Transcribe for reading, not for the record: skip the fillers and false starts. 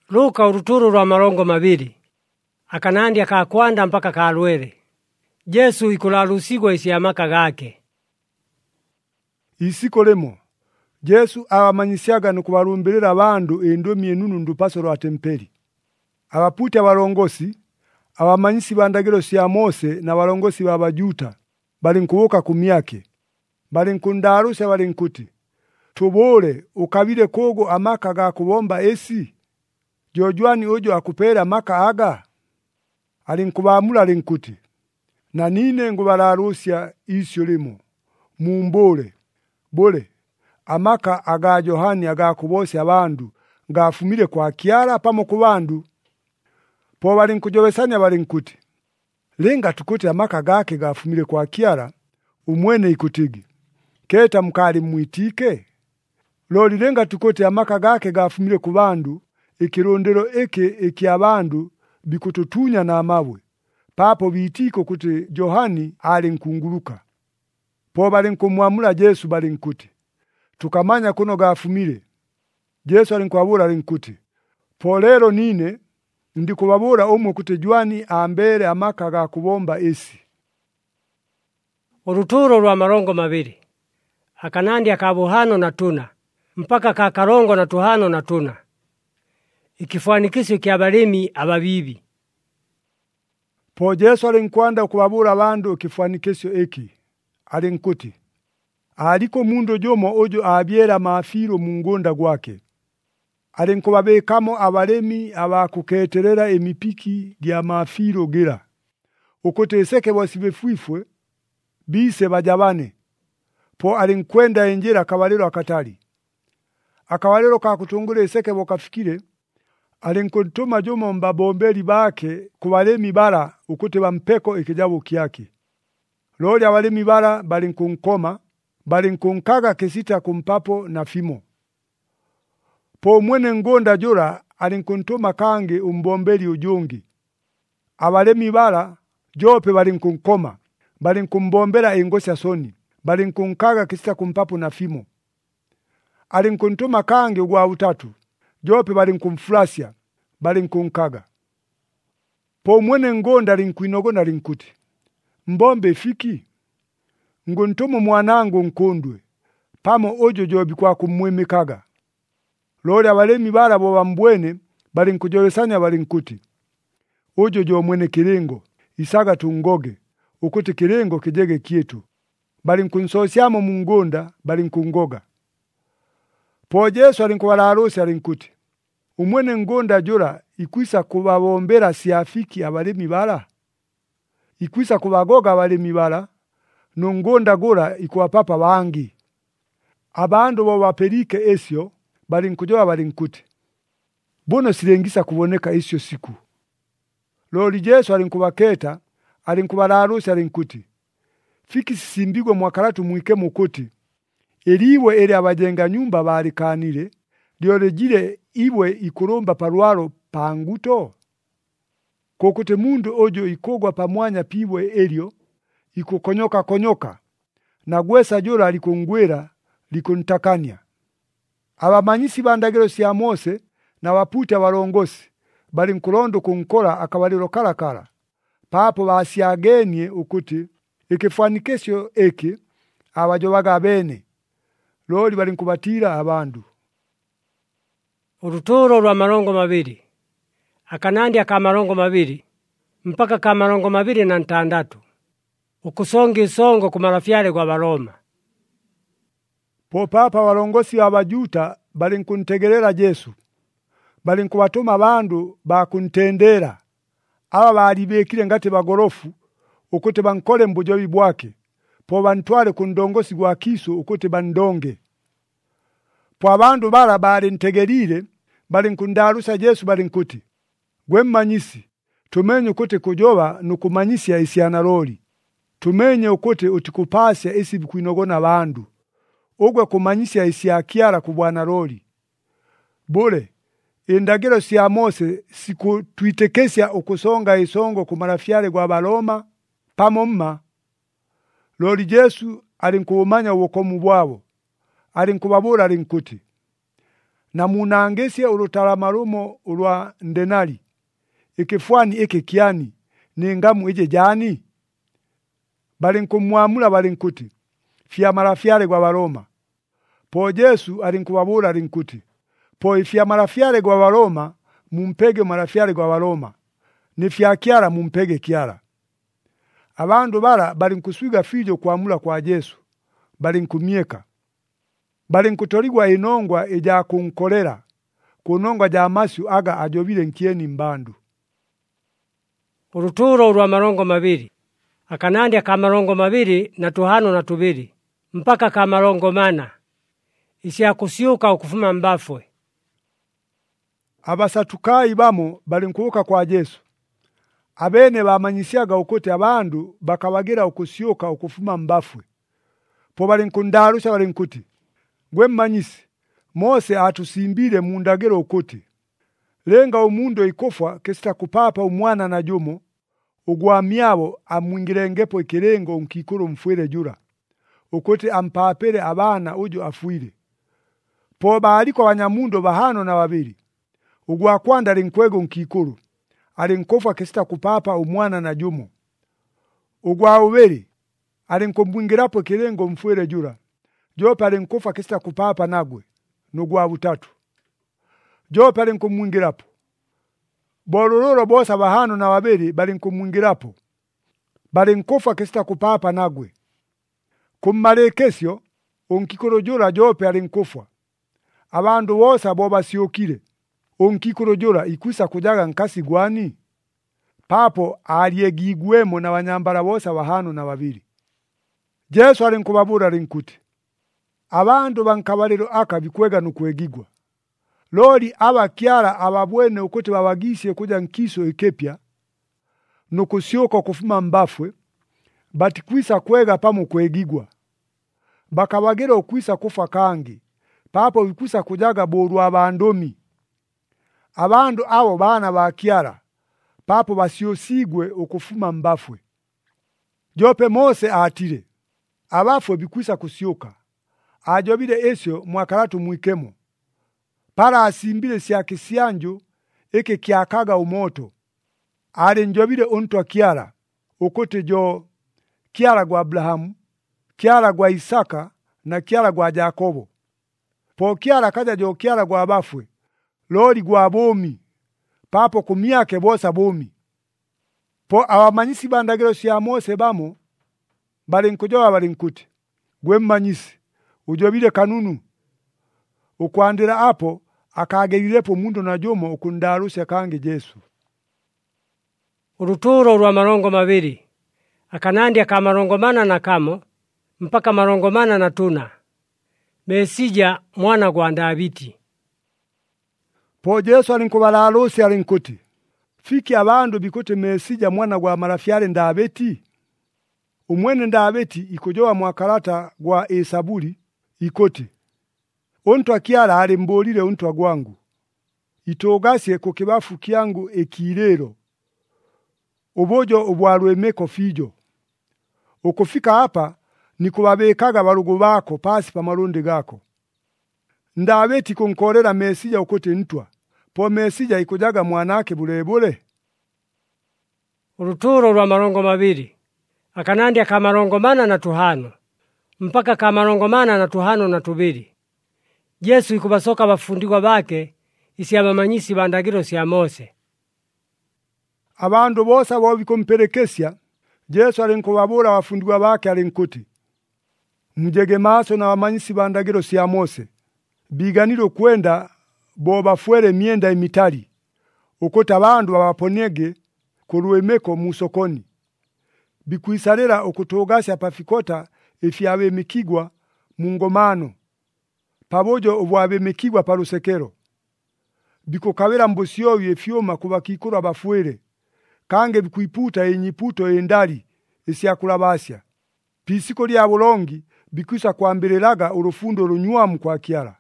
Luka uruturo rwa malongo mabili, akanandya kakwanda mpaka kalwele. Jesu ikulalusigwa isi amaka gake. Isiko limo, Jesu awamanyisyaga nukubalumbilila abandu endomi enunu ndupaso lwa tempeli. Abaputi abalongosi, abamanyisi ba ndagilo sya Mose na balongosi ba Bajuta, balinkubuka kumyake. Balinkundalusya balinkuti, tubule ukabile kogo amaka ga kubomba esi? Jojwani ojo akupela maka aga? Alinkubamula alinkuti, na nine ngubalalusya isyo limo, mumbule, bule, amaka aga Yohani aga kubosya abandu, ngafumile kwa Kyala pamo ku bandu? Po balinkujobesanya balinkuti, linga tukuti amaka gake gafumile kwa Kyala, umwene ikutigi, keta mukali mwitike? Loli linga tukuti amaka gake gafumile ku bandu, ikirondero eki abandu bikututunya na amabwe, papo bitiko kuti Yohani alinkunguluka. Po balinkumwamula Yesu balinkuti, tukamanya kuno gafumile. Yesu alinkwabula alinkuti, po lero nine ndikubabula omwe kuti jwani ambere amaka ga kubomba esi. Uruturo rwa malongo mabili, akanandya ka buhano na tuna, mpaka ka kalongo na tuhano na tuna. Ikifwanikisyo kya balemi ababibi. Po Yesu alinkwanda kubabula abandu ikifwanikisyo eki. Alinkuti, aliko mundu jomo ojo abyera mafiro mu ngonda gwake. Alinkubabekamo abalemi abakuketerera emipiki gya mafiro gira. Ukuti eseke bosibefwifwe, bise bajabane. Po alinkwenda enjera akabaliro akatali. Akabaliro kakutungula eseke bokafikire, alinkutuma jomo mbabombeli bake kubalemi bara ukuti bampeko ikijabo kyake. Loli abalemi bara balinkunkoma, balinkunkaga kisita kumpapo na fimo. Po mwene ngonda jura alinkuntuma kange umbombeli ujongi. Abalemi bara jope balinkunkoma, balinkumbombela engosya soni, balinkunkaga kisita kumpapo na fimo. Alinkuntuma kange ugwa utatu, jope balinkumflasya, balinkunkaga. Po mwene ngonda alinkuinogona alinkuti, mbombe fiki? Nguntumu mwanangu nkundwe, pamo ojo jobi kwa kumwimikaga. Loli abalemi bara bo bambwene balinkujobesanya balinkuti, ojo jo mwene kirengo, isaga tungoge, ukuti kirengo kijege kietu. Balinkunsosyamo mu ngonda, balinkungoga. Po Yesu alinkubalalusya alinkuti, umwene ngonda jura ikwisa kubabombera siafiki abalemi bara? Ikwisa kubagoga abalemi bara, nongonda gura ikuwapapa bangi. Abandu bo bapelike esyo, balinkujoba balinkuti, bono silengisa kuboneka isyo siku. Loli Yesu alinkubaketa, alinkubalalusya alinkuti, fiki sisimbigwe mwakalatu mwike mukuti, eliwe eli abajenga nyumba balikanile, liolejile iwe ikulomba parwalo panguto? Kokuti mundu ojo ikogwa pamwanya piwe elio, ikukonyoka konyoka, na gwesa jora likungwera, likuntakanya. Abamanyisi ba ndagilo sya Mose na waputi abalongosi, balinkulondo kunkola akabaliro kalakala, papo basyagenie ukuti, ikifwanikisyo eki, abajobaga bene, loli balinkubatira abandu. Uruturo rwa malongo mabili, akanandya ka malongo mabili, mpaka ka malongo mabili na ntandatu. Ukusonga isongo ku malafyale gwa Baroma. Po papa walongosi wa Bajuta balinkuntegerera Yesu. Balinkubatuma abandu bakuntendera. Aba balibekile ngati bagorofu ukuti bankole mbujobi bwake. Po bantwale ku ndongosi gwa Kiso ukuti bandonge. Po abandu bara balintegerire balinkundalusa Yesu balinkuti, gwe mmanyisi, tumenye ukuti kujoba nukumanyisya isyana loli. Tumenye ukuti utikupasya isi bikuinogona abandu. Ogwe kumanyisya isya Kyala ku bwana loli. Bule, endagilo sya Mose siku tuitekesya ukusonga isongo ku malafyale gwa Baroma pamomma. Loli Yesu alinkubumanya ubukomu bwabo. Alinkubabula alinkuti, na munangesye ulutalama lumo ulwa ndenali, ikifwani iki kyani, ningamu ije jani? Balinkumwamula balinkuti, fya marafyale gwa Baroma. Po Yesu alinkubabula alinkuti, po ifya marafyale gwa Baroma, mumpege marafyale gwa Baroma, ni fya kyala mumpege kyala. Abandu bala balinkuswiga fijo kuamula kwa Yesu, balinkumyeka. Balinkutoligwa inongwa eja kunkolera, kunongwa ja masyu aga ajobile nkyeni mbandu. Uruturo ulwa marongo mabiri. Akanandya ka marongo mabiri na 202 mpaka ka marongo 4 isya kusyuka okufuma mbafwe. Abasatukayi bamo balinkuuka kwa Yesu. Abene bamanyisyaga ukuti abandu bakabagira okusyuka okufuma mbafwe. Po balinkundalusya balinkuti, gwe mmanyisi, Mose atusimbile mu ndagiro ukuti, lenga umundu ikufwa kesita kupapa umwana na jumo, ugwamyabo amwingirengepo ikirengo nkikuru mfwile jura, ukuti ampapele abana ujo afwile. Po baaliko abanyamundo 502, ugwakwanda linkwego nkikuru, alinkufwa kesita kupapa umwana na jumo. Ugwaubeli, alinkumwingirapo ikirengo mfwile jura, jope alinkufa kesita kupapa nagwe, nugwa butatu. Jope alinkumwingirapo. Bolulolo bosa 502 balinkumwingirapo. Balinkufa kesita kupapa nagwe. Kummalekesyo, unkikuru jura jope alinkufwa. Abandu bosa boba siokile. Unkikuru jura ikwisa kujaga nkasi gwani? Papo aliyegigwemo na wanyambala bosa 502. Yesu alinkubabura alinkuti, abandu bankabaliro aka bikwega nukwegigwa. Loli abakyala ababwene ukuti babagisye kuja nkiso ekepya, nukusyuka okufuma mbafwe, batikwisa kwega pamo kwegigwa. Bakabagira okwisa kufa kangi, papo bikwisa kujaga boru abandomi. Abandu abo bana bakyala, papo basyosigwe okufuma mbafwe. Jope Mose atile, abafwe bikwisa kusyuka. Ajobile esyo mwakalatu mwikemo. Para asimbile sya kisyanju eke kyakaga umoto. Ale njobile untwa kyala, ukuti jo kyala gwa Abrahamu, kyala gwa Isaka na kyala gwa Yakobo. Po kyala kaja jo kyala gwa bafwe, loli gwa bomi, papo kumyake bosa bomi. Po abamanyisi bandagiro sya Mose bamo, balinkujoba balinkuti, gwe mmanyisi, ujobile kanunu. Ukwandira apo, akagerilepo mundu na jumo ukundalusya kange Yesu. Uruturo ulwa marongo mabiri. Akanandya ka marongo 4 na kamo mpaka marongo 4 na 4. Mesija mwana gwa Davidi. Po Yesu alinkubalalusi alinkuti, fiki abandu bikuti Mesija mwana gwa marafyale Davidi? Umwene Davidi ikujowa mwakalata gwa Esabuli ikuti, untwa kyala alimbolile untwa gwangu, itogasye kukibafu kyangu ekilero, ubojo ubwalwemeko fijo. Ukufika hapa ni kubabekaga balugu bako pasi pa malundi gako. Davidi kunkolera Mesija ukuti ntwa, po Mesija ikujaga mwanake bulebule. Uruturo lwa marongo mabiri. Akanandya ka marongo 4 na 5 mpaka ka marongo 4 na 502. Yesu ikubasoka bafundigwa bake isi abamanyisi bandagiro sya Mose. Abandu bosa bobikumperekesya, Yesu alinkubabula bafundigwa bake alinkuti, mujege maso na bamanyisi bandagiro sya Mose, biganiro kwenda bobafwele myenda imitali, ukuti abandu babaponyege kulwemeko musokoni. Bikwisalira okutogasya pafikota ifyabemikigwa mu ngomano, pabojo obwabemikigwa pa lusekero. Bikukabira mbusyoyo efyoma kubakikuru abafwele, kange bikwiputa enyiputo endali esyakulabasya. Pisiko lya bulongi bikwisa kwambelelaga urufundo runywamu kwa kyala.